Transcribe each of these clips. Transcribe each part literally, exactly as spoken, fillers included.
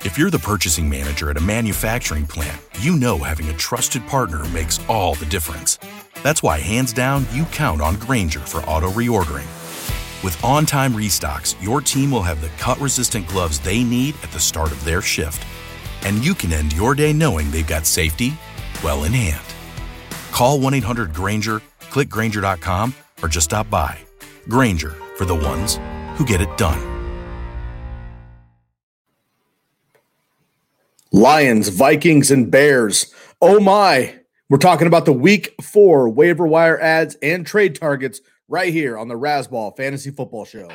If you're the purchasing manager at a manufacturing plant, you know having a trusted partner makes all the difference. That's why, hands down, you count on Grainger for auto reordering. With on-time restocks, your team will have the cut-resistant gloves they need at the start of their shift. And you can end your day knowing they've got safety well in hand. Call one eight hundred Grainger, click Grainger dot com, or just stop by. Grainger, for the ones who get it done. Lions, Vikings, and Bears. Oh my, we're talking about the week four waiver wire ads and trade targets right here on the Razzball Fantasy Football Show.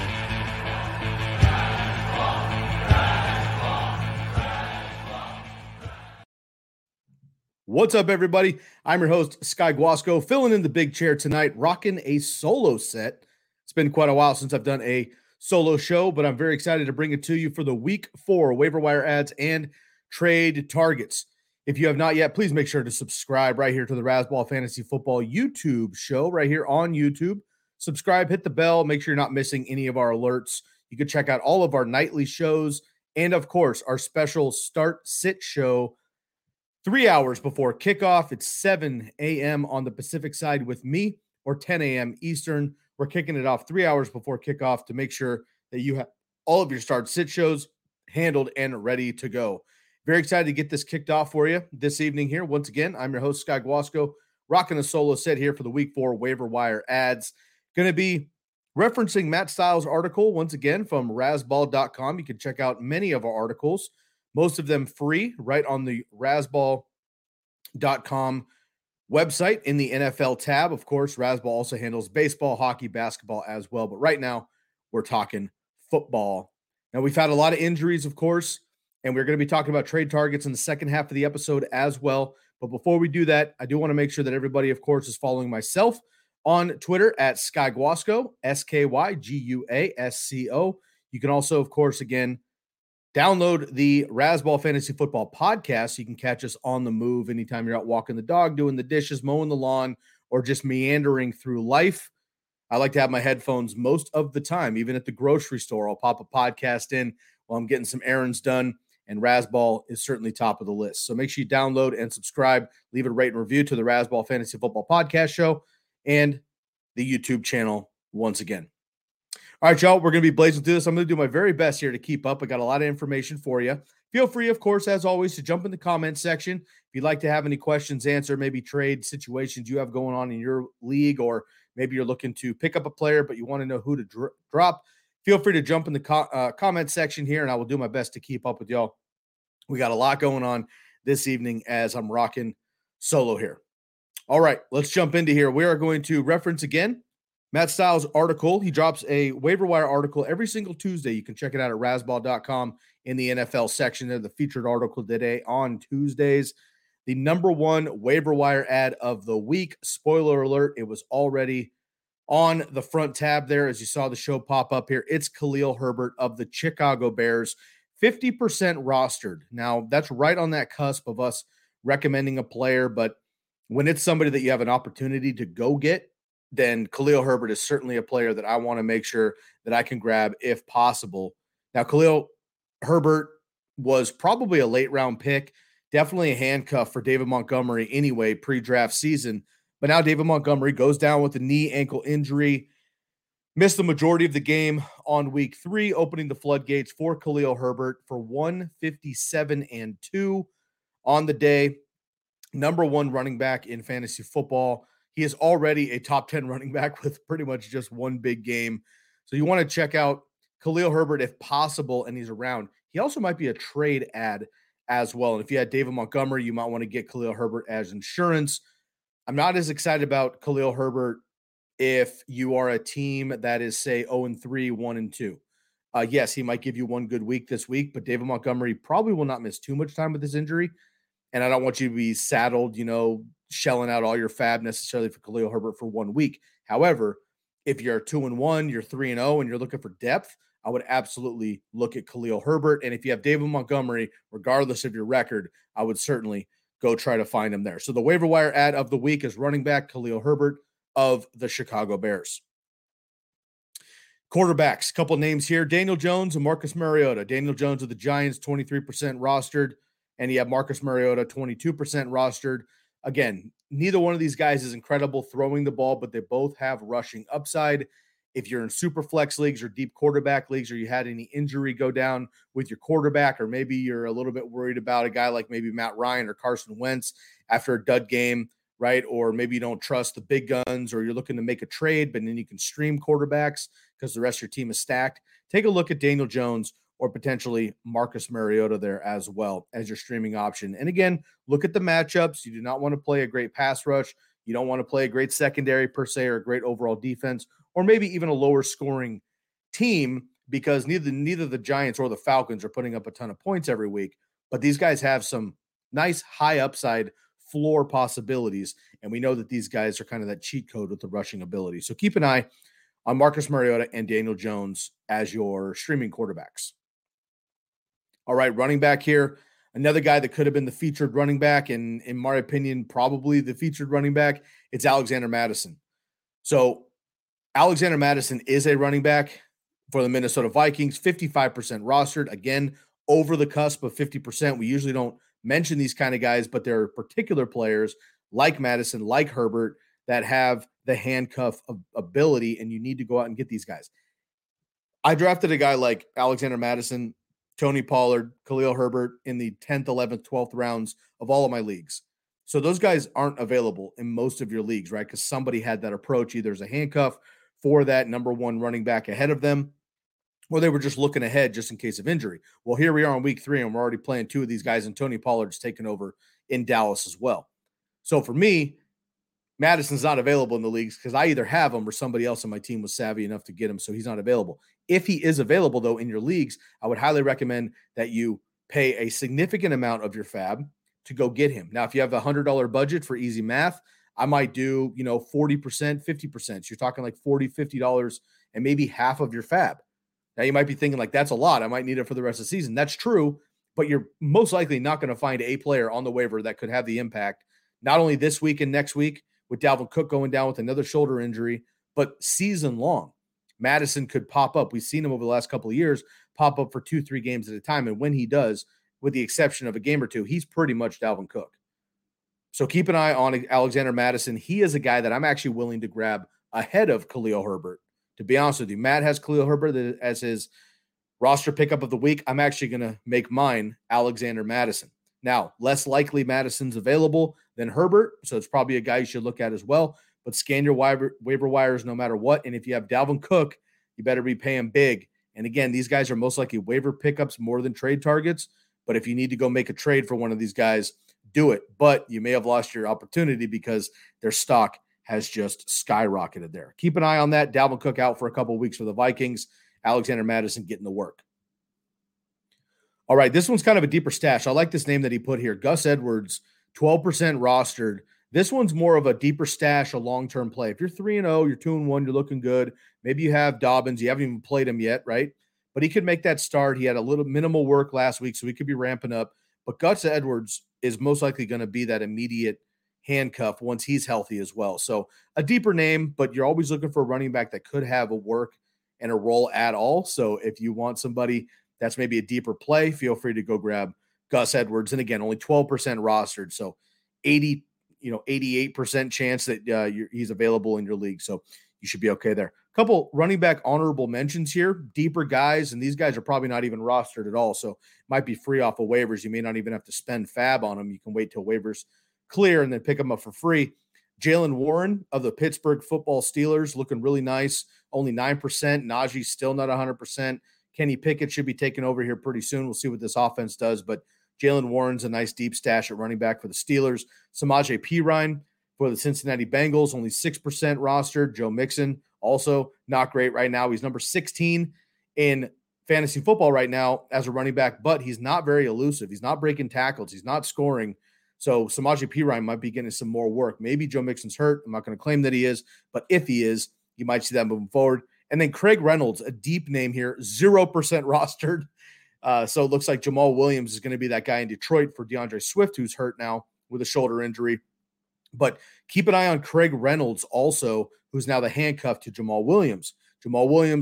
What's up, everybody? I'm your host, Sky Guasco, filling in the big chair tonight, rocking a solo set. It's been quite a while since I've done a solo show, but I'm very excited to bring it to you for the week four waiver wire ads and trade targets. If you have not yet, please make sure to subscribe right here to the Razzball Fantasy Football YouTube show right here on YouTube. Subscribe, hit the bell, make sure you're not missing any of our alerts. You can check out all of our nightly shows and, of course, our special start sit show three hours before kickoff. It's seven a.m. on the Pacific side with me, or ten a.m. Eastern. We're kicking it off three hours before kickoff to make sare that you have all of your start sit shows handled and ready to go. Very excited to get this kicked off for you this evening here. Once again, I'm your host, Sky Guasco, rocking a solo set here for the week four waiver wire ads. Going to be referencing Matt Styles' article once again from razzball dot com. You can check out many of our articles, most of them free, right on the razzball dot com website in the N F L tab. Of course, Razzball also handles baseball, hockey, basketball as well. But right now, we're talking football. Now, we've had a lot of injuries, of course, and we're going to be talking about trade targets in the second half of the episode as well. But before we do that, I do want to make sure that everybody, of course, is following myself on Twitter at Sky Guasco, S K Y G U A S C O. You can also, of course, again, download the Razzball Fantasy Football podcast so you can catch us on the move anytime you're out walking the dog, doing the dishes, mowing the lawn, or just meandering through life. I like to have my headphones most of the time, even at the grocery store. I'll pop a podcast in while I'm getting some errands done, and Razzball is certainly top of the list. So make sure you download and subscribe, leave a rate and review to the Razzball Fantasy Football podcast show and the YouTube channel once again. All right, y'all, we're going to be blazing through this. I'm going to do my very best here to keep up. I got a lot of information for you. Feel free, of course, as always, to jump in the comments section. If you'd like to have any questions answered, maybe trade situations you have going on in your league, or maybe you're looking to pick up a player, but you want to know who to dr- drop, feel free to jump in the co- uh, comment section here, and I will do my best to keep up with y'all. We got a lot going on this evening as I'm rocking solo here. All right, let's jump into here. We are going to reference again Matt Styles' article. He drops a waiver wire article every single Tuesday. You can check it out at razzball dot com in the N F L section there, the featured article today on Tuesdays. The number one waiver wire ad of the week. Spoiler alert, it was already on the front tab there as you saw the show pop up here. It's Khalil Herbert of the Chicago Bears, fifty percent rostered. Now, that's right on that cusp of us recommending a player, but when it's somebody that you have an opportunity to go get, then Khalil Herbert is certainly a player that I want to make sure that I can grab if possible. Now, Khalil Herbert was probably a late round pick, definitely a handcuff for David Montgomery anyway, pre-draft season. But now David Montgomery goes down with a knee ankle injury, missed the majority of the game on week three, opening the floodgates for Khalil Herbert for one fifty-seven and two on the day. Number one running back in fantasy football. He is already a top ten running back with pretty much just one big game. So you want to check out Khalil Herbert if possible, and he's around. He also might be a trade ad as well. And if you had David Montgomery, you might want to get Khalil Herbert as insurance. I'm not as excited about Khalil Herbert if you are a team that is, say, oh and three, one and two. Uh, yes, he might give you one good week this week, but David Montgomery probably will not miss too much time with this injury. And I don't want you to be saddled, you know, shelling out all your fab necessarily for Khalil Herbert for one week. However, if you're two and one, you're three and oh, and you're looking for depth, I would absolutely look at Khalil Herbert. And if you have David Montgomery, regardless of your record, I would certainly go try to find him there. So the waiver wire ad of the week is running back Khalil Herbert of the Chicago Bears. Quarterbacks, couple names here. Daniel Jones and Marcus Mariota. Daniel Jones of the Giants, twenty-three percent rostered, and you have Marcus Mariota, twenty-two percent rostered. Again, neither one of these guys is incredible throwing the ball, but they both have rushing upside. If you're in super flex leagues or deep quarterback leagues, or you had any injury go down with your quarterback, or maybe you're a little bit worried about a guy like maybe Matt Ryan or Carson Wentz after a dud game, right? Or maybe you don't trust the big guns, or you're looking to make a trade, but then you can stream quarterbacks because the rest of your team is stacked. Take a look at Daniel Jones or potentially Marcus Mariota there as well as your streaming option. And again, look at the matchups. You do not want to play a great pass rush. You don't want to play a great secondary per se, or a great overall defense, or maybe even a lower scoring team, because neither, neither the Giants or the Falcons are putting up a ton of points every week. But these guys have some nice high upside floor possibilities, and we know that these guys are kind of that cheat code with the rushing ability. So keep an eye on Marcus Mariota and Daniel Jones as your streaming quarterbacks. All right, running back here, another guy that could have been the featured running back, and in my opinion, probably the featured running back, it's Alexander Mattison. So Alexander Mattison is a running back for the Minnesota Vikings, fifty-five percent rostered. Again, over the cusp of fifty percent. We usually don't mention these kind of guys, but there are particular players like Mattison, like Herbert, that have the handcuff of ability, and you need to go out and get these guys. I drafted a guy like Alexander Mattison, Tony Pollard, Khalil Herbert in the tenth, eleventh, twelfth rounds of all of my leagues. So those guys aren't available in most of your leagues, right? Because somebody had that approach, either as a handcuff for that number one running back ahead of them, or they were just looking ahead just in case of injury. Well, here we are on week three, and we're already playing two of these guys, and Tony Pollard's taken over in Dallas as well. So for me, Madison's not available in the leagues because I either have him or somebody else on my team was savvy enough to get him, so he's not available. If he is available, though, in your leagues, I would highly recommend that you pay a significant amount of your fab to go get him. Now, if you have a one hundred dollars budget for easy math, I might do, you know, forty percent, fifty percent. So you're talking like forty dollars, fifty dollars, and maybe half of your fab. Now, you might be thinking like, that's a lot. I might need it for the rest of the season. That's true, but you're most likely not going to find a player on the waiver that could have the impact, not only this week and next week with Dalvin Cook going down with another shoulder injury, but season long. Madison could pop up. We've seen him over the last couple of years pop up for two, three games at a time. And when he does, with the exception of a game or two, he's pretty much Dalvin Cook. So keep an eye on Alexander Mattison. He is a guy that I'm actually willing to grab ahead of Khalil Herbert. To be honest with you, Matt has Khalil Herbert as his roster pickup of the week. I'm actually going to make mine Alexander Mattison. Now, less likely Madison's available than Herbert, so it's probably a guy you should look at as well. But scan your waiver, waiver wires no matter what. And if you have Dalvin Cook, you better be paying big. And again, these guys are most likely waiver pickups more than trade targets. But if you need to go make a trade for one of these guys, do it. But you may have lost your opportunity because their stock has just skyrocketed there. Keep an eye on that. Dalvin Cook out for a couple of weeks for the Vikings. Alexander Mattison getting the work. All right, this one's kind of a deeper stash. I like this name that he put here. Gus Edwards, twelve percent rostered. This one's more of a deeper stash, a long-term play. If you're three and oh, you're two and one, you're looking good. Maybe you have Dobbins. You haven't even played him yet, right? But he could make that start. He had a little minimal work last week, so he could be ramping up. But Gus Edwards is most likely going to be that immediate handcuff once he's healthy as well. So a deeper name, but you're always looking for a running back that could have a work and a role at all. So if you want somebody that's maybe a deeper play, feel free to go grab Gus Edwards. And again, only twelve percent rostered. So eighty, you know, eighty-eight percent chance that uh, you're, he's available in your league. So you should be okay there. A couple running back honorable mentions here, deeper guys, and these guys are probably not even rostered at all. So might be free off of waivers. You may not even have to spend fab on them. You can wait till waivers clear and then pick them up for free. Jaylen Warren of the Pittsburgh Football Steelers looking really nice. Only nine percent. Najee's still not one hundred percent. Kenny Pickett should be taking over here pretty soon. We'll see what this offense does, but Jaylen Warren's a nice deep stash at running back for the Steelers. Samaje Perine for the Cincinnati Bengals, only six percent rostered. Joe Mixon, also not great right now. He's number sixteen in fantasy football right now as a running back, but he's not very elusive. He's not breaking tackles. He's not scoring. So Samaje Perine might be getting some more work. Maybe Joe Mixon's hurt. I'm not going to claim that he is, but if he is, you might see that moving forward. And then Craig Reynolds, a deep name here, zero percent rostered. Uh, so it looks like Jamal Williams is going to be that guy in Detroit for DeAndre Swift, who's hurt now with a shoulder injury. But keep an eye on Craig Reynolds also, who's now the handcuff to Jamal Williams. Jamal Williams,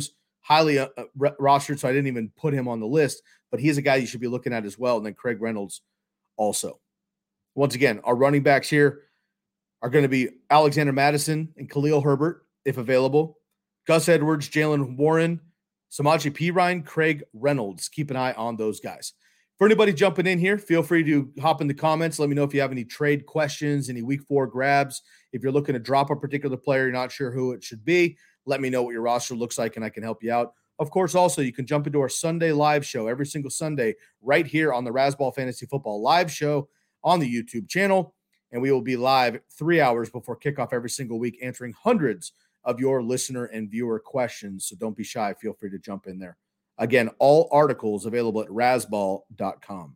highly uh, uh, rostered, so I didn't even put him on the list, but he's a guy you should be looking at as well. And then Craig Reynolds also. Once again, our running backs here are going to be Alexander Mattison and Khalil Herbert, if available. Gus Edwards, Jalen Warren, Samaje Perine, Craig Reynolds. Keep an eye on those guys. For anybody jumping in here, feel free to hop in the comments. Let me know if you have any trade questions, any week four grabs. If you're looking to drop a particular player, you're not sure who it should be, let me know what your roster looks like and I can help you out. Of course, also, you can jump into our Sunday live show every single Sunday right here on the Razzball Fantasy Football live show on the YouTube channel. And we will be live three hours before kickoff every single week, answering hundreds of your listener and viewer questions. So don't be shy. Feel free to jump in there. Again, all articles available at razzball dot com.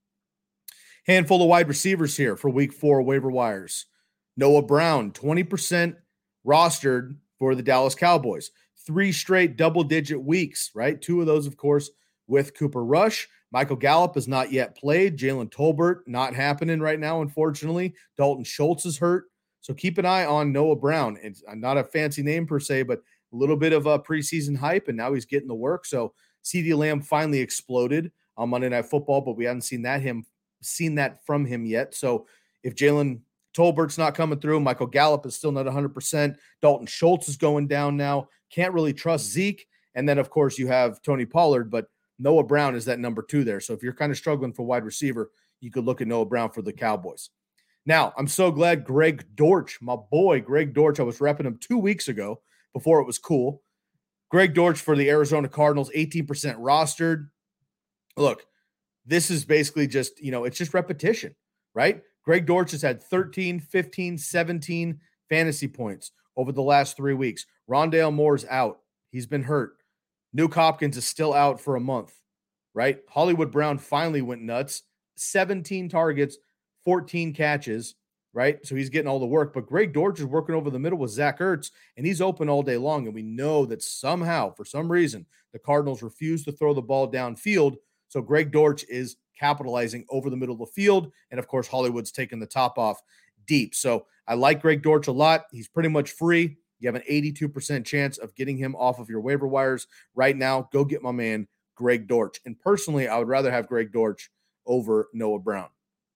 Handful of wide receivers here for week four waiver wires. Noah Brown, twenty percent rostered for the Dallas Cowboys. Three straight double-digit weeks, right? Two of those, of course, with Cooper Rush. Michael Gallup has not yet played. Jalen Tolbert, not happening right now, unfortunately. Dalton Schultz is hurt. So keep an eye on Noah Brown. It's not a fancy name per se, but a little bit of a preseason hype, and now he's getting the work. So CeeDee Lamb finally exploded on Monday Night Football, but we haven't seen that him seen that from him yet. So if Jalen Tolbert's not coming through, Michael Gallup is still not one hundred percent. Dalton Schultz is going down now. Can't really trust Zeke. And then, of course, you have Tony Pollard, but Noah Brown is that number two there. So if you're kind of struggling for wide receiver, you could look at Noah Brown for the Cowboys. Now, I'm so glad Greg Dortch, my boy Greg Dortch, I was repping him two weeks ago before it was cool. Greg Dortch for the Arizona Cardinals, eighteen percent rostered. Look, this is basically just, you know, it's just repetition, right? Greg Dortch has had thirteen, fifteen, seventeen fantasy points over the last three weeks. Rondale Moore's out. He's been hurt. Nuke Hopkins is still out for a month, right? Hollywood Brown finally went nuts. seventeen targets, fourteen catches, right? So he's getting all the work. But Greg Dortch is working over the middle with Zach Ertz, and he's open all day long. And we know that somehow, for some reason, the Cardinals refuse to throw the ball downfield. So Greg Dortch is capitalizing over the middle of the field. And, of course, Hollywood's taking the top off deep. So I like Greg Dortch a lot. He's pretty much free. You have an eighty-two percent chance of getting him off of your waiver wires right now. Go get my man, Greg Dortch. And personally, I would rather have Greg Dortch over Noah Brown.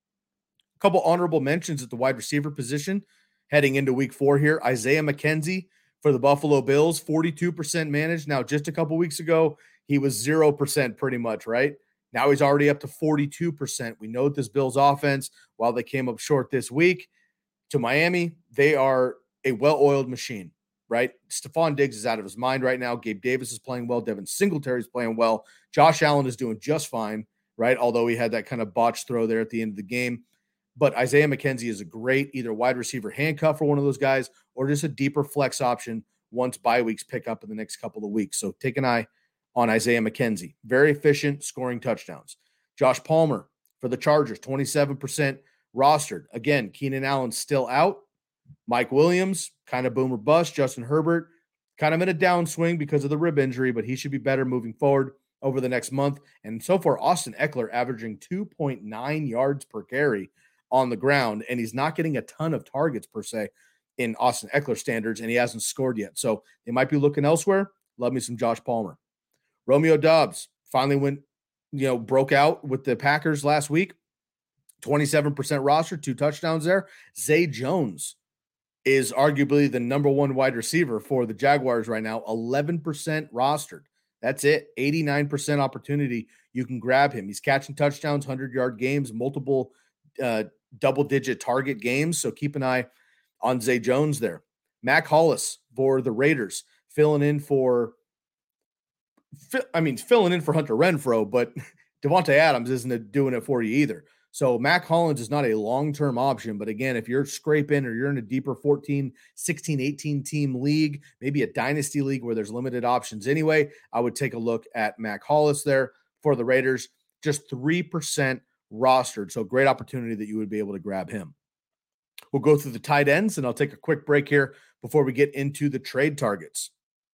A couple honorable mentions at the wide receiver position heading into week four here. Isaiah McKenzie for the Buffalo Bills, forty-two percent managed. Now, just a couple weeks ago, he was zero percent pretty much, right? Now he's already up to forty-two percent. We know this Bills offense, while they came up short this week to Miami, they are a well-oiled machine, right? Stephon Diggs is out of his mind right now. Gabe Davis is playing well. Devin Singletary is playing well. Josh Allen is doing just fine, right? Although he had that kind of botched throw there at the end of the game. But Isaiah McKenzie is a great either wide receiver handcuff for one of those guys or just a deeper flex option once bye weeks pick up in the next couple of weeks. So take an eye on Isaiah McKenzie. Very efficient, scoring touchdowns. Josh Palmer for the Chargers, twenty-seven percent rostered. Again, Keenan Allen's still out. Mike Williams, kind of boom or bust. Justin Herbert, kind of in a downswing because of the rib injury, but he should be better moving forward over the next month. And so far, Austin Eckler averaging two point nine yards per carry on the ground, and he's not getting a ton of targets per se in Austin Eckler standards, and he hasn't scored yet. So they might be looking elsewhere. Love me some Josh Palmer. Romeo Doubs finally went, you know, broke out with the Packers last week. twenty-seven percent roster, two touchdowns there. Zay Jones is arguably the number one wide receiver for the Jaguars right now, eleven percent rostered. That's it. eighty-nine percent opportunity. You can grab him. He's catching touchdowns, hundred-yard games, multiple uh, double-digit target games. So keep an eye on Zay Jones there. Mac Hollis for the Raiders, filling in for, I mean, filling in for Hunter Renfrow, but Devontae Adams isn't doing it for you either. So Mac Hollins is not a long-term option, but again, if you're scraping or you're in a deeper fourteen, sixteen, eighteen team league, maybe a dynasty league where there's limited options anyway, I would take a look at Mac Hollis there for the Raiders, just three percent rostered. So great opportunity that you would be able to grab him. We'll go through the tight ends, and I'll take a quick break here before we get into the trade targets.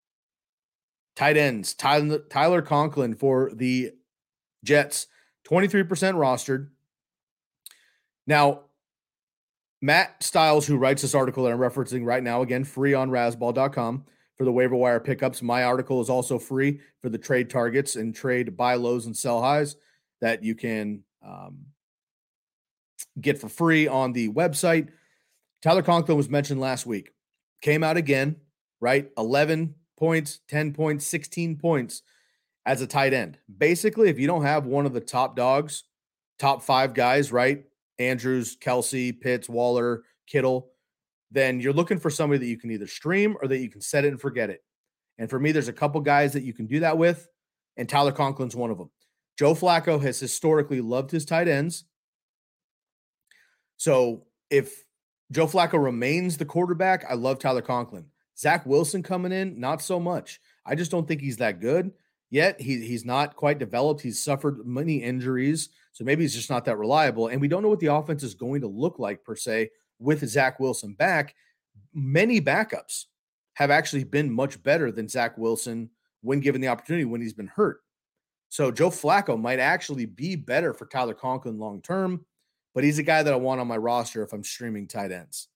Tight ends, Tyler, Tyler Conklin for the Jets, twenty-three percent rostered. Now, Matt Stiles, who writes this article that I'm referencing right now, again, free on razzball dot com, for the waiver wire pickups. My article is also free for the trade targets and trade buy lows and sell highs that you can um, get for free on the website. Tyler Conklin was mentioned last week. Came out again, right? eleven points, ten points, sixteen points as a tight end. Basically, if you don't have one of the top dogs, top five guys, right? Andrews, Kelsey, Pitts, Waller, Kittle, then you're looking for somebody that you can either stream or that you can set it and forget it. And for me, there's a couple guys that you can do that with, and Tyler Conklin's one of them. Joe Flacco has historically loved his tight ends. So if Joe Flacco remains the quarterback, I love Tyler Conklin. Zach Wilson coming in, not so much. I just don't think he's that good yet. He, he's not quite developed. He's suffered many injuries, so maybe he's just not that reliable. And we don't know what the offense is going to look like, per se, with Zach Wilson back. Many backups have actually been much better than Zach Wilson when given the opportunity when he's been hurt. So Joe Flacco might actually be better for Tyler Conklin long-term, but he's a guy that I want on my roster if I'm streaming tight ends.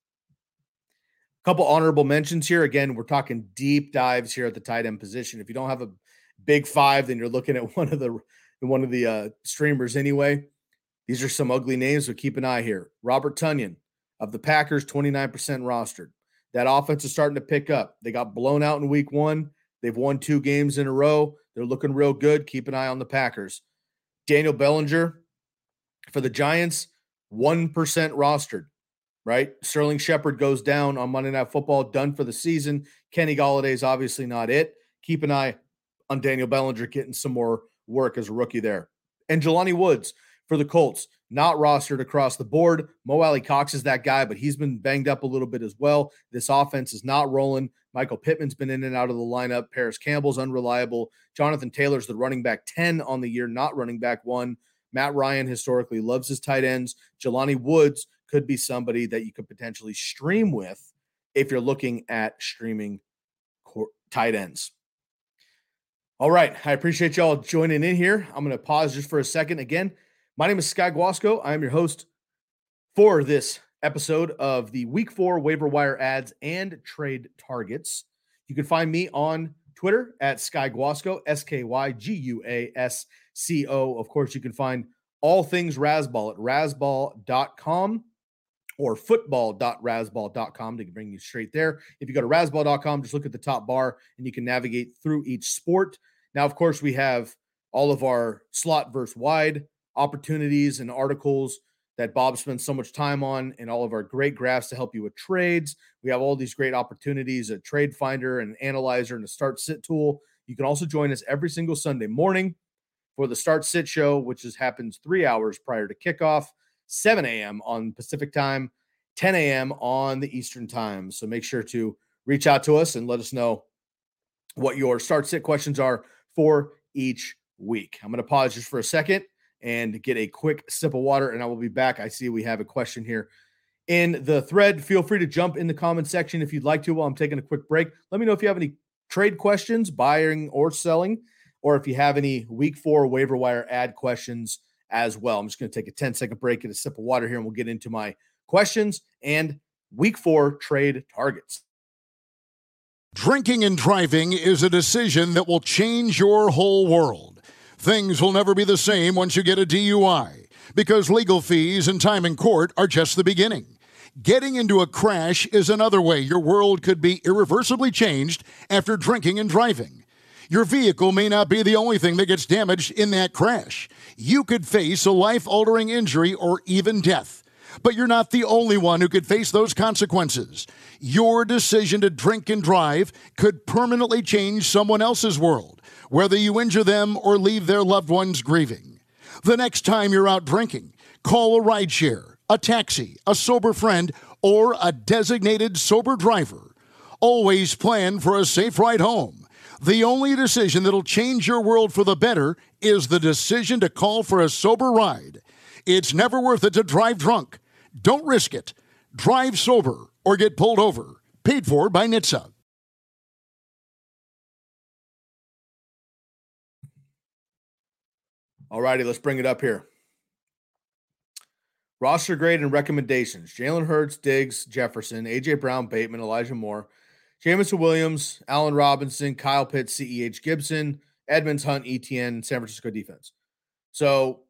A couple honorable mentions here. Again, we're talking deep dives here at the tight end position. If you don't have a big five, then you're looking at one of the one of the uh, streamers anyway. These are some ugly names, so keep an eye here. Robert Tonyan of the Packers, twenty-nine percent rostered. That offense is starting to pick up. They got blown out in week one. They've won two games in a row. They're looking real good. Keep an eye on the Packers. Daniel Bellinger for the Giants, one percent rostered, right? Sterling Shepard goes down on Monday Night Football, done for the season. Kenny Galladay is obviously not it. Keep an eye on Daniel Bellinger getting some more work as a rookie there. And Jelani Woods for the Colts, not rostered across the board. Mo Alley Cox is that guy, but he's been banged up a little bit as well. This offense is not rolling. Michael Pittman's been in and out of the lineup. Paris Campbell's unreliable. Jonathan Taylor's the running back ten on the year, not running back one. Matt Ryan historically loves his tight ends. Jelani Woods could be somebody that you could potentially stream with if you're looking at streaming tight ends. All right. I appreciate y'all joining in here. I'm going to pause just for a second. Again, my name is Sky Guasco. I am your host for this episode of the Week four Waiver Wire Ads and Trade Targets. You can find me on Twitter at Sky Guasco, S K Y G U A S C O. Of course, you can find all things Razzball at razzball dot com or football dot razzball dot com to bring you straight there. If you go to razzball dot com, just look at the top bar and you can navigate through each sport. Now, of course, we have all of our slot versus wide opportunities and articles that Bob spends so much time on, and all of our great graphs to help you with trades. We have all these great opportunities, a trade finder, an analyzer, and a start sit tool. You can also join us every single Sunday morning for the Start Sit Show, which is, happens three hours prior to kickoff, seven a.m. on Pacific time, ten a.m. on the Eastern time. So make sure to reach out to us and let us know what your Start Sit questions are for each week. I'm going to pause just for a second and get a quick sip of water, and I will be back. I see we have a question here in the thread. Feel free to jump in the comment section if you'd like to while I'm taking a quick break. Let me know if you have any trade questions, buying or selling, or if you have any week four waiver wire ad questions as well. I'm just going to take a ten second break, get a sip of water here, and we'll get into my questions and week four trade targets. Drinking and driving is a decision that will change your whole world. Things will never be the same once you get a D U I, because legal fees and time in court are just the beginning. Getting into a crash is another way your world could be irreversibly changed after drinking and driving. Your vehicle may not be the only thing that gets damaged in that crash. You could face a life-altering injury or even death. But you're not the only one who could face those consequences. Your decision to drink and drive could permanently change someone else's world, whether you injure them or leave their loved ones grieving. The next time you're out drinking, call a rideshare, a taxi, a sober friend, or a designated sober driver. Always plan for a safe ride home. The only decision that'll change your world for the better is the decision to call for a sober ride. It's never worth it to drive drunk. Don't risk it. Drive sober or get pulled over. Paid for by N H T S A. All righty, let's bring it up here. Roster grade and recommendations. Jalen Hurts, Diggs, Jefferson, A J Brown, Bateman, Elijah Moore, Jameson Williams, Allen Robinson, Kyle Pitts, C E H Gibson, Edmonds, Hunt, E T N, San Francisco defense. So,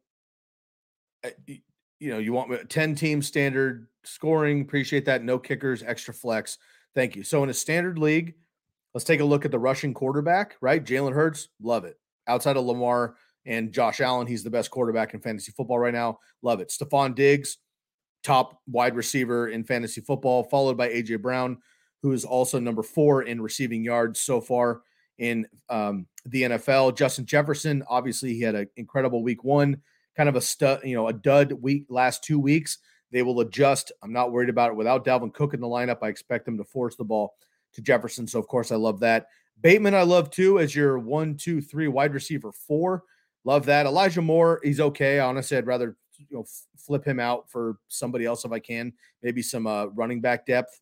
you know, you want ten team standard scoring. Appreciate that. No kickers, extra flex. Thank you. So in a standard league, let's take a look at the rushing quarterback, right? Jalen Hurts, love it. Outside of Lamar and Josh Allen, he's the best quarterback in fantasy football right now. Love it. Stephon Diggs, top wide receiver in fantasy football, followed by A J Brown, who is also number four in receiving yards so far in um, the N F L. Justin Jefferson, obviously, he had an incredible week one, kind of a stud, you know, a dud week last two weeks. They will adjust. I'm not worried about it. Without Dalvin Cook in the lineup, I expect them to force the ball to Jefferson. So, of course, I love that. Bateman, I love too, as your one, two, three wide receiver four. Love that. Elijah Moore, he's okay. Honestly, I'd rather you know f- flip him out for somebody else if I can. Maybe some uh, running back depth.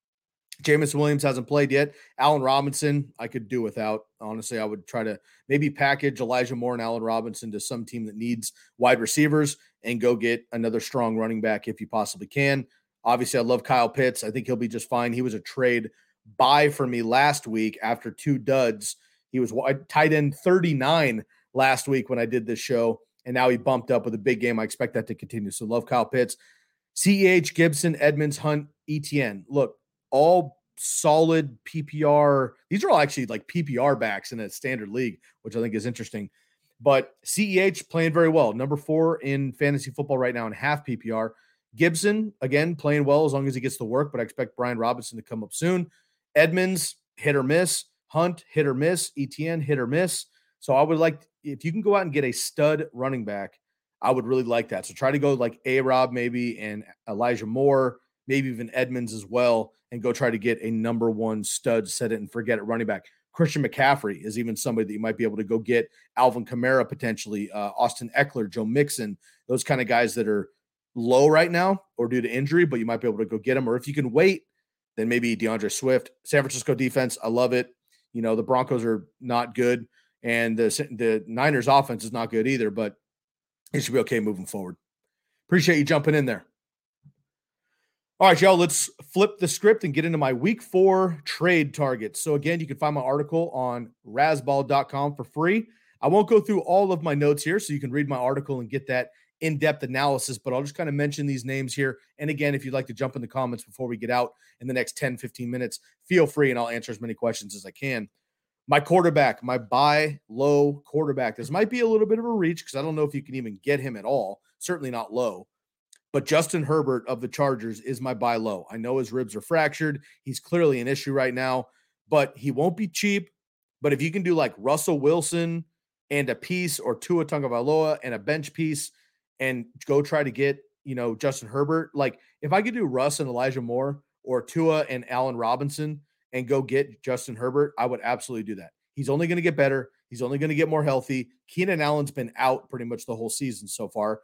Jameson Williams hasn't played yet. Allen Robinson, I could do without. Honestly, I would try to maybe package Elijah Moore and Allen Robinson to some team that needs wide receivers and go get another strong running back if you possibly can. Obviously, I love Kyle Pitts. I think he'll be just fine. He was a trade buy for me last week after two duds. He was tight end thirty-nine last week when I did this show, and now he bumped up with a big game. I expect that to continue. So love Kyle Pitts. C E H, Gibson, Edmonds, Hunt, E T N. Look, all solid P P R. These are all actually like P P R backs in a standard league, which I think is interesting. But C E H playing very well. Number four in fantasy football right now in half P P R. Gibson, again, playing well as long as he gets to work, but I expect Brian Robinson to come up soon. Edmonds, hit or miss. Hunt, hit or miss. E T N, hit or miss. So I would like, if you can go out and get a stud running back, I would really like that. So try to go like A-Rob maybe and Elijah Moore, maybe even Edmonds as well, and go try to get a number one stud, set it and forget it running back. Christian McCaffrey is even somebody that you might be able to go get. Alvin Kamara potentially, uh, Austin Eckler, Joe Mixon, those kind of guys that are low right now or due to injury, but you might be able to go get them. Or if you can wait, then maybe DeAndre Swift. San Francisco defense, I love it. You know, the Broncos are not good, and the, the Niners offense is not good either, but it should be okay moving forward. Appreciate you jumping in there. All right, y'all, let's flip the script and get into my week four trade targets. So again, you can find my article on razzball dot com for free. I won't go through all of my notes here, so you can read my article and get that in-depth analysis, but I'll just kind of mention these names here. And again, if you'd like to jump in the comments before we get out in the next ten, fifteen minutes, feel free and I'll answer as many questions as I can. My quarterback, my buy low quarterback. This might be a little bit of a reach because I don't know if you can even get him at all. Certainly not low. But Justin Herbert of the Chargers is my buy low. I know his ribs are fractured. He's clearly an issue right now, but he won't be cheap. But if you can do like Russell Wilson and a piece, or Tua Tagovailoa and a bench piece, and go try to get, you know, Justin Herbert. Like if I could do Russ and Elijah Moore or Tua and Allen Robinson and go get Justin Herbert, I would absolutely do that. He's only going to get better. He's only going to get more healthy. Keenan Allen's been out pretty much the whole season so far.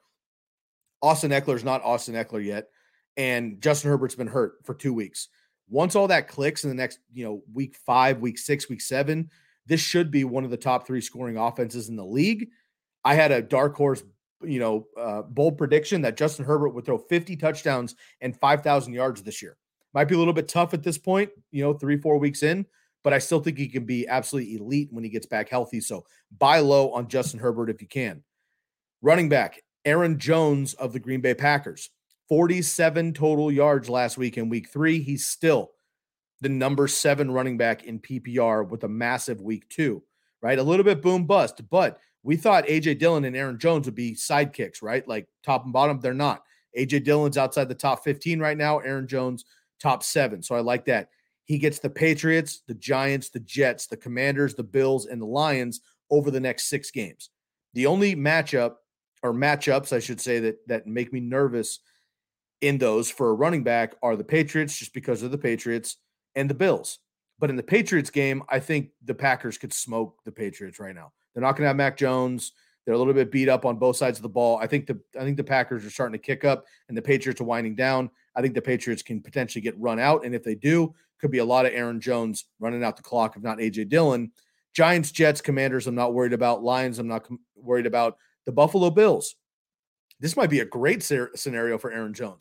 Austin Eckler's not Austin Eckler yet. And Justin Herbert's been hurt for two weeks. Once all that clicks in the next, you know, week five, week six, week seven, this should be one of the top three scoring offenses in the league. I had a dark horse you know, uh, bold prediction that Justin Herbert would throw fifty touchdowns and five thousand yards this year. Might be a little bit tough at this point, you know, three, four weeks in, but I still think he can be absolutely elite when he gets back healthy. So buy low on Justin Herbert if you can. Running back, Aaron Jones of the Green Bay Packers, forty-seven total yards last week in week three. He's still the number seven running back in P P R with a massive week two, right? A little bit boom bust, but we thought A J Dillon and Aaron Jones would be sidekicks, right? Like top and bottom. They're not. A J Dillon's outside the top fifteen right now. Aaron Jones, top seven. So I like that. He gets the Patriots, the Giants, the Jets, the Commanders, the Bills, and the Lions over the next six games. The only matchup or matchups, I should say, that, that make me nervous in those for a running back are the Patriots, just because of the Patriots, and the Bills. But in the Patriots game, I think the Packers could smoke the Patriots right now. They're not going to have Mac Jones. They're a little bit beat up on both sides of the ball. I think the I think the Packers are starting to kick up, and the Patriots are winding down. I think the Patriots can potentially get run out, and if they do, could be a lot of Aaron Jones running out the clock, if not A J Dillon. Giants, Jets, Commanders, I'm not worried about. Lions, I'm not com- worried about. The Buffalo Bills. This might be a great ser- scenario for Aaron Jones.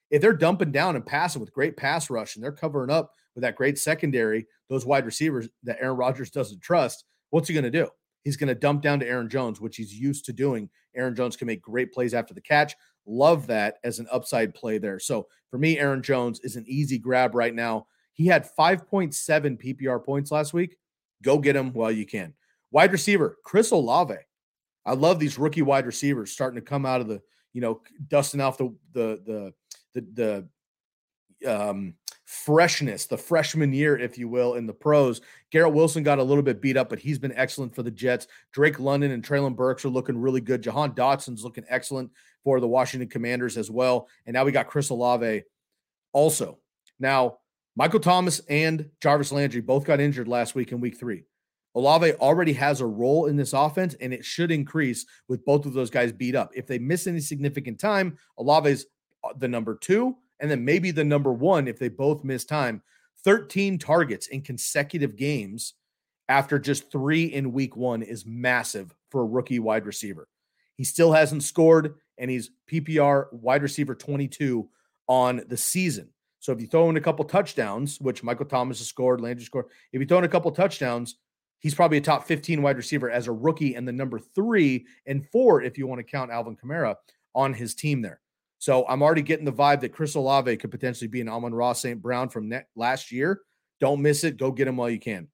if they're dumping down and passing with great pass rush and they're covering up with that great secondary, those wide receivers that Aaron Rodgers doesn't trust, what's he going to do? He's going to dump down to Aaron Jones, which he's used to doing. Aaron Jones can make great plays after the catch. Love that as an upside play there. So for me, Aaron Jones is an easy grab right now. He had five point seven P P R points last week. Go get him while you can. Wide receiver, Chris Olave. I love these rookie wide receivers starting to come out of the, you know, dusting off the the the the, the um, freshness, the freshman year, if you will, in the pros. Garrett Wilson got a little bit beat up, but he's been excellent for the Jets. Drake London and Treylon Burks are looking really good. Jahan Dotson's looking excellent for the Washington Commanders as well. And now we got Chris Olave also. Now, Michael Thomas and Jarvis Landry both got injured last week in week three. Olave already has a role in this offense, and it should increase with both of those guys beat up. If they miss any significant time, Olave's the number two, and then maybe the number one if they both miss time. thirteen targets in consecutive games after just three in week one is massive for a rookie wide receiver. He still hasn't scored, and he's P P R wide receiver twenty-two on the season. So if you throw in a couple touchdowns, which Michael Thomas has scored, Landry scored, if you throw in a couple touchdowns, he's probably a top fifteen wide receiver as a rookie and the number three and four, if you want to count Alvin Kamara, on his team there. So I'm already getting the vibe that Chris Olave could potentially be an Amon-Ra Saint Brown from net last year. Don't miss it. Go get him while you can.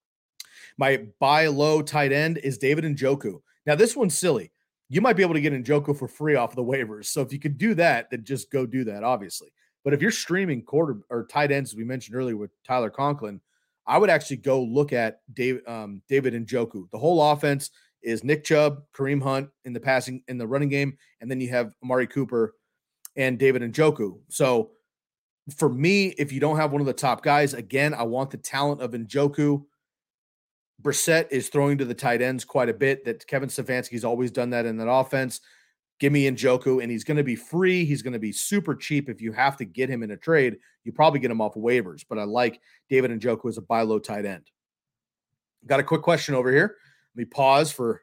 My buy low tight end is David Njoku. Now, this one's silly. You might be able to get Njoku for free off the waivers. So if you could do that, then just go do that, obviously. But if you're streaming quarter or tight ends, as we mentioned earlier with Tyler Conklin, I would actually go look at Dave, um, David Njoku. The whole offense is Nick Chubb, Kareem Hunt in the passing, in the running game, and then you have Amari Cooper and David Njoku. So for me, if you don't have one of the top guys, again, I want the talent of Njoku. Brissett is throwing to the tight ends quite a bit. That Kevin Stefanski's always done that in that offense. Give me Njoku, and he's going to be free. He's going to be super cheap. If you have to get him in a trade, you probably get him off waivers. But I like David Njoku as a buy low tight end. Got a quick question over here. Let me pause for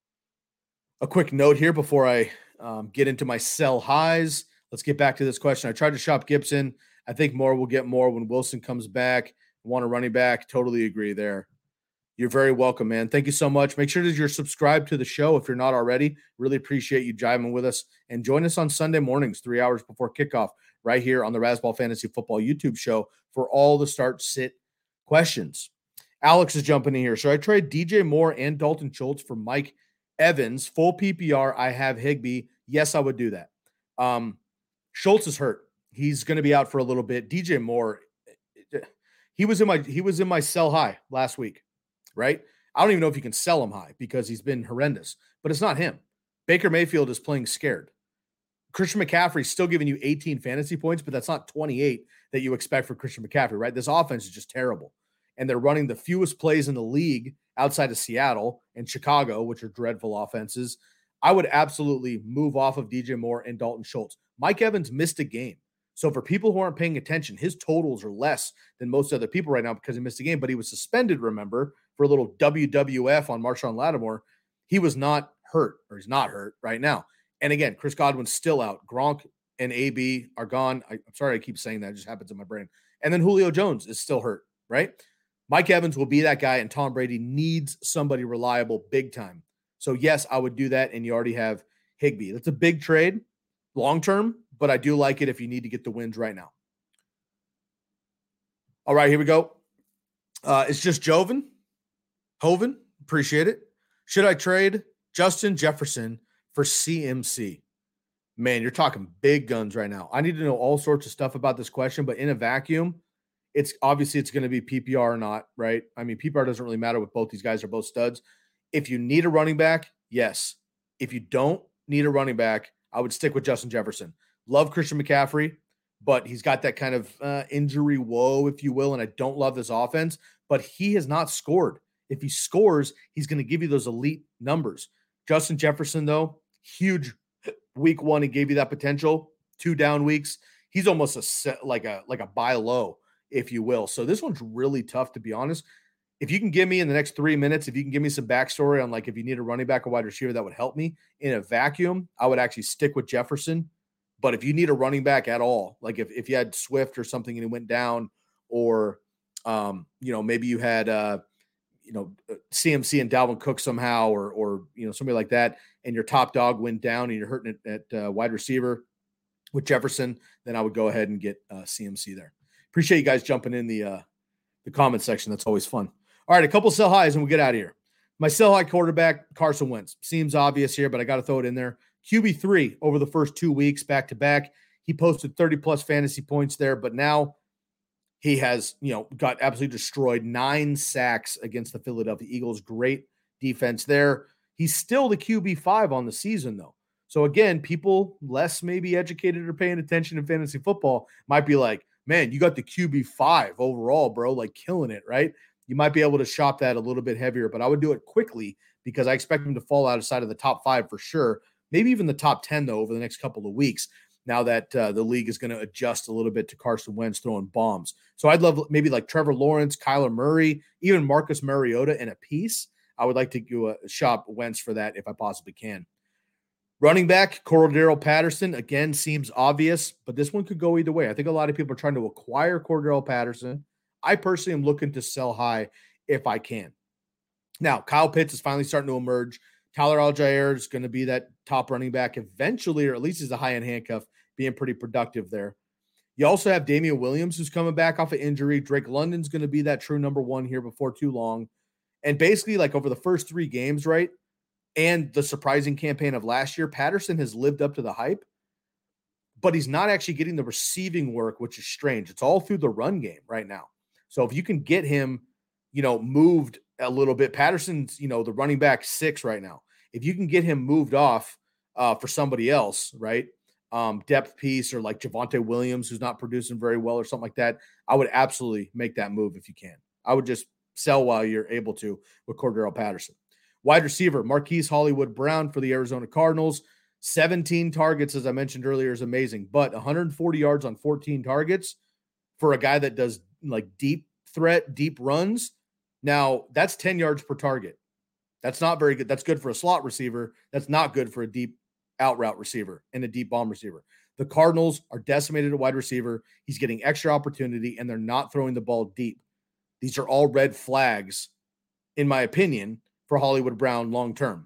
a quick note here before I um, get into my sell highs. Let's get back to this question. I tried to shop Gibson. I think more will get more when Wilson comes back. Want a running back? Totally agree there. You're very welcome, man. Thank you so much. Make sure that you're subscribed to the show if you're not already. Really appreciate you jiving with us. And join us on Sunday mornings, three hours before kickoff, right here on the Razzball Fantasy Football YouTube show for all the start-sit questions. Alex is jumping in here. Should I trade D J Moore and Dalton Schultz for Mike Evans? Full P P R, I have Higbee. Yes, I would do that. Um, Schultz is hurt. He's going to be out for a little bit. D J Moore, he was in my he was in my sell high last week, right? I don't even know if you can sell him high because he's been horrendous, but it's not him. Baker Mayfield is playing scared. Christian McCaffrey's still giving you eighteen fantasy points, but that's not twenty-eight that you expect for Christian McCaffrey, right? This offense is just terrible. And they're running the fewest plays in the league outside of Seattle and Chicago, which are dreadful offenses. I would absolutely move off of D J Moore and Dalton Schultz. Mike Evans missed a game. So for people who aren't paying attention, his totals are less than most other people right now because he missed a game, but he was suspended, remember, for a little W W F on Marshawn Lattimore. He was not hurt, or he's not hurt right now. And again, Chris Godwin's still out. Gronk and A B are gone. I, I'm sorry I keep saying that. It just happens in my brain. And then Julio Jones is still hurt, right? Mike Evans will be that guy, and Tom Brady needs somebody reliable big time. So, yes, I would do that, and you already have Higbee. That's a big trade long-term, but I do like it if you need to get the wins right now. All right, here we go. Uh, it's just Joven. Hoven, appreciate it. Should I trade Justin Jefferson for C M C? Man, you're talking big guns right now. I need to know all sorts of stuff about this question, but in a vacuum, it's obviously it's going to be P P R or not, right? I mean, P P R doesn't really matter with both these guys are both studs. If you need a running back, yes. If you don't need a running back, I would stick with Justin Jefferson. Love Christian McCaffrey, but he's got that kind of uh, injury woe, if you will, and I don't love this offense, but he has not scored. If he scores, he's going to give you those elite numbers. Justin Jefferson, though, huge week one. He gave you that potential. Two down weeks. He's almost a set, like a like a buy low, if you will. So this one's really tough, to be honest. If you can give me in the next three minutes, if you can give me some backstory on like if you need a running back or wide receiver, that would help me. In a vacuum, I would actually stick with Jefferson. But if you need a running back at all, like if, if you had Swift or something and he went down, or, um, you know, maybe you had, uh, you know, C M C and Dalvin Cook somehow, or, or, you know, somebody like that, and your top dog went down and you're hurting it at uh, wide receiver with Jefferson, then I would go ahead and get uh, C M C there. Appreciate you guys jumping in the, uh, the comment section. That's always fun. All right, a couple sell highs and we'll get out of here. My sell high quarterback, Carson Wentz. Seems obvious here, but I got to throw it in there. Q B three over the first two weeks back to back. He posted thirty plus fantasy points there, but now he has, you know, got absolutely destroyed. Nine sacks against the Philadelphia Eagles. Great defense there. He's still the Q B five on the season, though. So again, people less maybe educated or paying attention in fantasy football might be like, man, you got the Q B five overall, bro, like killing it, right? You might be able to shop that a little bit heavier, but I would do it quickly because I expect him to fall outside of the top five for sure. Maybe even the top ten, though, over the next couple of weeks, now that uh, the league is going to adjust a little bit to Carson Wentz throwing bombs. So I'd love maybe like Trevor Lawrence, Kyler Murray, even Marcus Mariota in a piece. I would like to do a shop Wentz for that if I possibly can. Running back, Cordero Patterson, again, seems obvious, but this one could go either way. I think a lot of people are trying to acquire Cordero Patterson. I personally am looking to sell high if I can. Now, Kyle Pitts is finally starting to emerge. Tyler Algier is going to be that top running back eventually, or at least he's a high-end handcuff, being pretty productive there. You also have Damian Williams, who's coming back off of injury. Drake London's going to be that true number one here before too long. And basically, like over the first three games, right, and the surprising campaign of last year, Patterson has lived up to the hype, but he's not actually getting the receiving work, which is strange. It's all through the run game right now. So if you can get him, you know, moved a little bit, Patterson's, you know, the running back six right now. If you can get him moved off uh, for somebody else, right, um, depth piece, or like Javonte Williams, who's not producing very well or something like that, I would absolutely make that move if you can. I would just sell while you're able to with Cordero Patterson. Wide receiver, Marquise Hollywood Brown for the Arizona Cardinals. seventeen targets, as I mentioned earlier, is amazing, but one hundred forty yards on fourteen targets for a guy that does like deep threat, deep runs. Now, that's ten yards per target. That's not very good. That's good for a slot receiver. That's not good for a deep out route receiver and a deep bomb receiver. The Cardinals are decimated at wide receiver. He's getting extra opportunity, and they're not throwing the ball deep. These are all red flags, in my opinion, for Hollywood Brown long-term.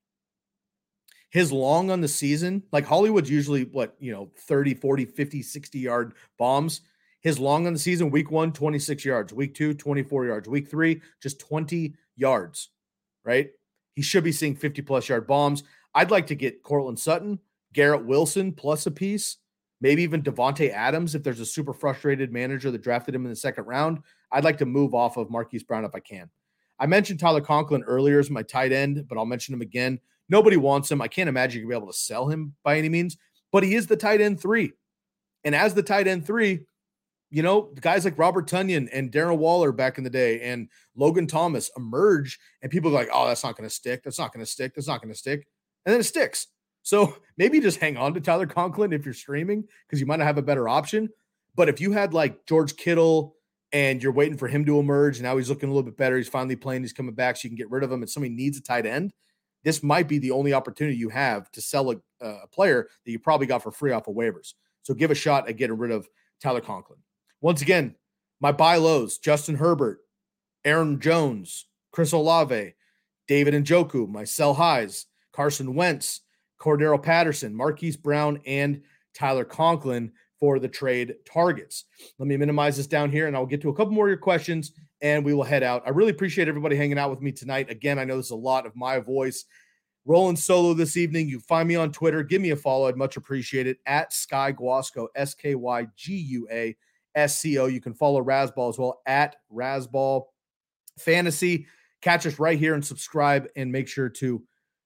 His long on the season, like Hollywood's usually, what, you know, thirty, forty, fifty, sixty-yard bombs. His long on the season, week one, twenty-six yards. Week two, twenty-four yards. Week three, just twenty yards, right? He should be seeing fifty-plus yard bombs. I'd like to get Cortland Sutton, Garrett Wilson plus a piece, maybe even Devontae Adams if there's a super frustrated manager that drafted him in the second round. I'd like to move off of Marquise Brown if I can. I mentioned Tyler Conklin earlier as my tight end, but I'll mention him again. Nobody wants him. I can't imagine you'll be able to sell him by any means, but he is the tight end three. And as the tight end three, you know, guys like Robert Tonyan and Darren Waller back in the day and Logan Thomas emerge, and people are like, oh, that's not going to stick. That's not going to stick. That's not going to stick. And then it sticks. So maybe just hang on to Tyler Conklin if you're streaming, because you might not have a better option. But if you had like George Kittle and you're waiting for him to emerge, and now he's looking a little bit better, he's finally playing, he's coming back, so you can get rid of him, and somebody needs a tight end, this might be the only opportunity you have to sell a, a player that you probably got for free off of waivers. So give a shot at getting rid of Tyler Conklin. Once again, my buy lows: Justin Herbert, Aaron Jones, Chris Olave, David Njoku. My sell highs: Carson Wentz, Cordero Patterson, Marquise Brown, and Tyler Conklin for the trade targets. Let me minimize this down here, and I'll get to a couple more of your questions, and we will head out. I really appreciate everybody hanging out with me tonight. Again, I know this is a lot of my voice rolling solo this evening. You find me on Twitter. Give me a follow. I'd much appreciate it. At Sky Guasco, S K Y G U A S C O. You can follow Razball as well, at Razball Fantasy. Catch us right here and subscribe, and make sure to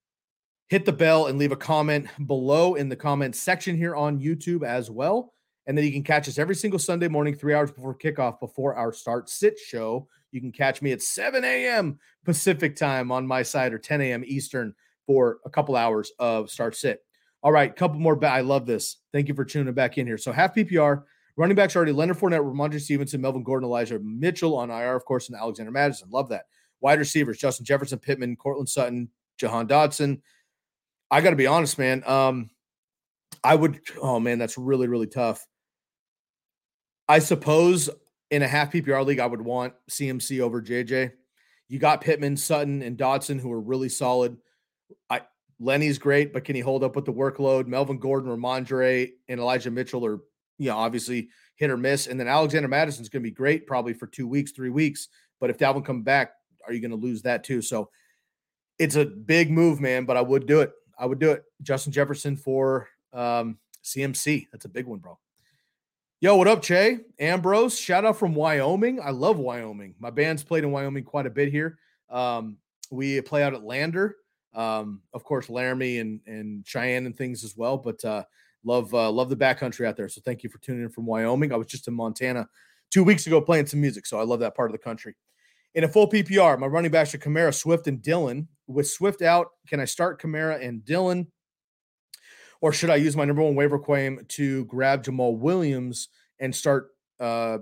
hit the bell and leave a comment below in the comment section here on YouTube as well. And then you can catch us every single Sunday morning, three hours before kickoff, before our Start Sit show. You can catch me at seven a.m. Pacific time on my side, or ten a.m. Eastern, for a couple hours of Start Sit. All right, couple more. Ba- I love this. Thank you for tuning back in here. So half P P R, running backs already: Leonard Fournette, Ramondre Stevenson, Melvin Gordon, Elijah Mitchell on I R, of course, and Alexander Mattison. Love that. Wide receivers: Justin Jefferson, Pittman, Cortland Sutton, Jahan Dotson. I got to be honest, man. Um, I would, oh man, that's really, really tough. I suppose in a half P P R league, I would want C M C over J J. You got Pittman, Sutton, and Dotson, who are really solid. I Lenny's great, but can he hold up with the workload? Melvin Gordon, Ramondre, and Elijah Mitchell are, you know, obviously hit or miss. And then Alexander Madison's going to be great probably for two weeks, three weeks. But if Dalvin comes back, are you going to lose that too? So it's a big move, man, but I would do it. I would do it. Justin Jefferson for um, C M C. That's a big one, bro. Yo, what up, Che? Ambrose, shout out from Wyoming. I love Wyoming. My band's played in Wyoming quite a bit here. Um, we play out at Lander. Um, of course, Laramie and, and Cheyenne and things as well, but uh, love uh, love the backcountry out there. So thank you for tuning in from Wyoming. I was just in Montana two weeks ago playing some music, so I love that part of the country. In a full P P R, my running backs are Kamara, Swift, and Dillon. With Swift out, can I start Kamara and Dillon? Or should I use my number one waiver claim to grab Jamal Williams and start uh,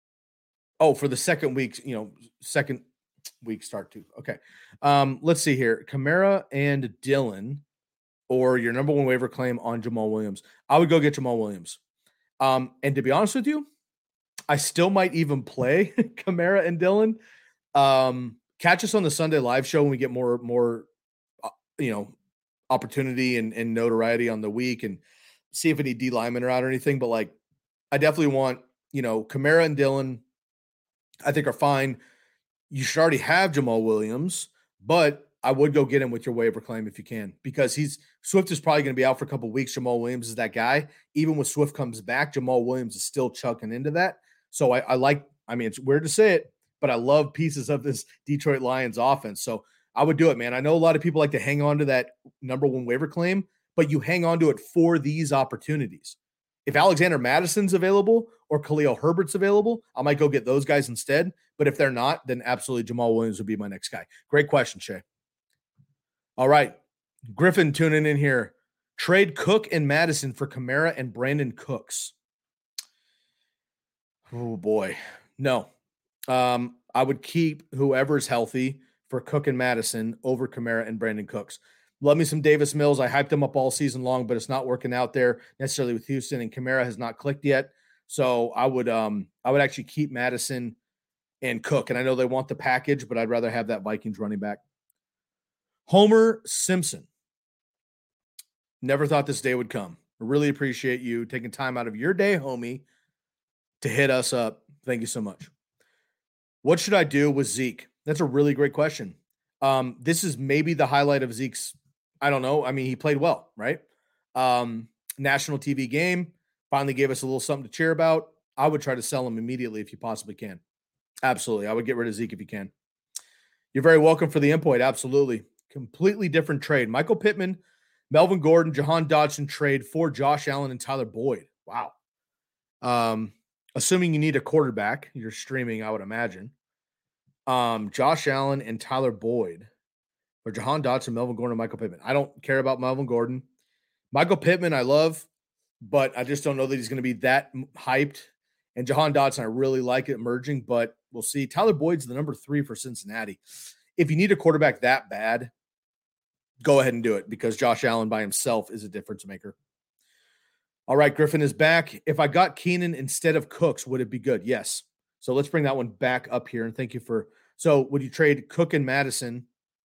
– oh, for the second week, you know, second week start too. Okay. Um, let's see here. Kamara and Dillon or your number one waiver claim on Jamal Williams. I would go get Jamal Williams. Um, and to be honest with you, I still might even play Kamara and Dillon. Um, catch us on the Sunday live show when we get more, more, uh, you know, opportunity and, and notoriety on the week and see if any D linemen are out or anything. But like, I definitely want, you know, Kamara and Dillon, I think are fine. You should already have Jamal Williams, but I would go get him with your waiver claim if you can, because he's Swift is probably going to be out for a couple of weeks. Jamal Williams is that guy. Even when Swift comes back, Jamal Williams is still chucking into that. So I, I like, I mean, it's weird to say it, but I love pieces of this Detroit Lions offense. So I would do it, man. I know a lot of people like to hang on to that number one waiver claim, but you hang on to it for these opportunities. If Alexander Madison's available or Khalil Herbert's available, I might go get those guys instead. But if they're not, then absolutely Jamal Williams would be my next guy. Great question, Shay. All right. Griffin tuning in here. Trade Cook and Madison for Kamara and Brandon Cooks. Oh, boy. No. Um, I would keep whoever's healthy for Cook and Madison over Kamara and Brandon Cooks. Love me some Davis Mills. I hyped him up all season long, but it's not working out there necessarily with Houston, and Kamara has not clicked yet. So I would um I would actually keep Madison and Cook. And I know they want the package, but I'd rather have that Vikings running back. Homer Simpson. Never thought this day would come. I really appreciate you taking time out of your day, homie, to hit us up. Thank you so much. What should I do with Zeke? That's a really great question. Um, this is maybe the highlight of Zeke's, I don't know. I mean, he played well, right? Um, national T V game, finally gave us a little something to cheer about. I would try to sell him immediately if you possibly can. Absolutely. I would get rid of Zeke if you can. You're very welcome for the input. Absolutely. Completely different trade. Michael Pittman, Melvin Gordon, Jahan Dotson trade for Josh Allen and Tyler Boyd. Wow. Um, assuming you need a quarterback, you're streaming, I would imagine. Um, Josh Allen and Tyler Boyd or Jahan Dotson, Melvin Gordon, and Michael Pittman. I don't care about Melvin Gordon. Michael Pittman, I love, but I just don't know that he's going to be that hyped. And Jahan Dotson, I really like it emerging, but we'll see. Tyler Boyd's the number three for Cincinnati. If you need a quarterback that bad, go ahead and do it because Josh Allen by himself is a difference maker. All right, Griffin is back. If I got Keenan instead of Cooks, would it be good? Yes. So let's bring that one back up here. And thank you for – so would you trade Cook and Madison,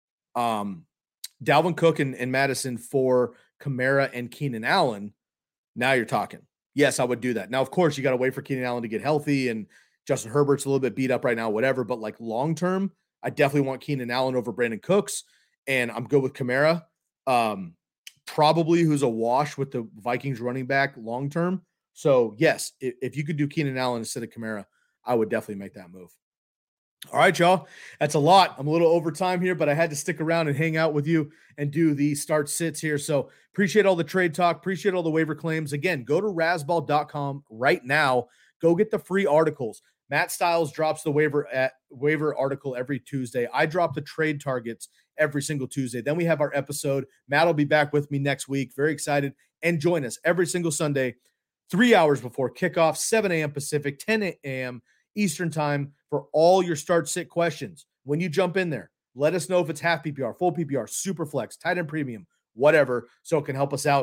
um, Dalvin Cook and, and Madison for Kamara and Keenan Allen? Now you're talking. Yes, I would do that. Now, of course, you got to wait for Keenan Allen to get healthy, and Justin Herbert's a little bit beat up right now, whatever. But like long-term, I definitely want Keenan Allen over Brandon Cooks, and I'm good with Kamara. Um, probably who's a wash with the Vikings running back long-term. So, yes, if, if you could do Keenan Allen instead of Kamara, I would definitely make that move. All right, y'all. That's a lot. I'm a little over time here, but I had to stick around and hang out with you and do the start sits here. So appreciate all the trade talk. Appreciate all the waiver claims. Again, go to razzball dot com right now. Go get the free articles. Matt Stiles drops the waiver at waiver article every Tuesday. I drop the trade targets every single Tuesday. Then we have our episode. Matt will be back with me next week. Very excited. And join us every single Sunday, three hours before kickoff, seven a.m. Pacific, ten a.m. Eastern time for all your start sit questions. When you jump in there, let us know if it's half P P R, full P P R, super flex, tight end premium, whatever, so it can help us out.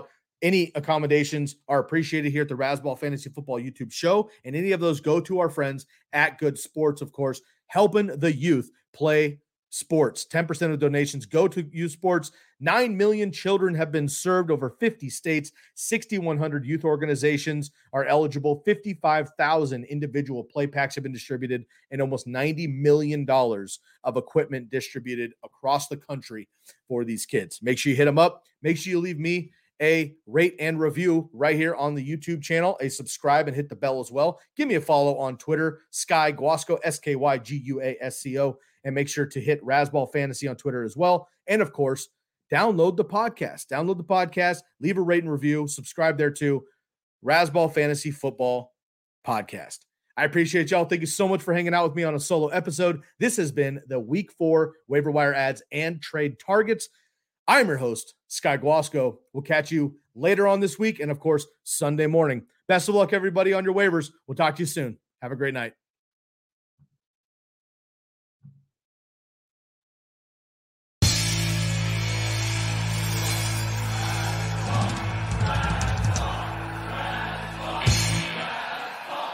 Any accommodations are appreciated here at the Razzball Fantasy Football YouTube show, and any of those go to our friends at Good Sports, of course, helping the youth play sports. ten percent of donations go to youth sports. nine million children have been served over fifty states. six thousand one hundred youth organizations are eligible. fifty-five thousand individual play packs have been distributed, and almost ninety million dollars of equipment distributed across the country for these kids. Make sure you hit them up. Make sure you leave me a rate and review right here on the YouTube channel, a subscribe, and hit the bell as well. Give me a follow on Twitter, Sky Guasco, S K Y G U A S C O, and make sure to hit Razzball Fantasy on Twitter as well. And of course, download the podcast. Download the podcast, leave a rate and review, subscribe there too. Razzball Fantasy Football Podcast. I appreciate y'all. Thank you so much for hanging out with me on a solo episode. This has been the Week Four Waiver Wire Ads and Trade Targets. I'm your host, Sky Guasco. We'll catch you later on this week and, of course, Sunday morning. Best of luck, everybody, on your waivers. We'll talk to you soon. Have a great night.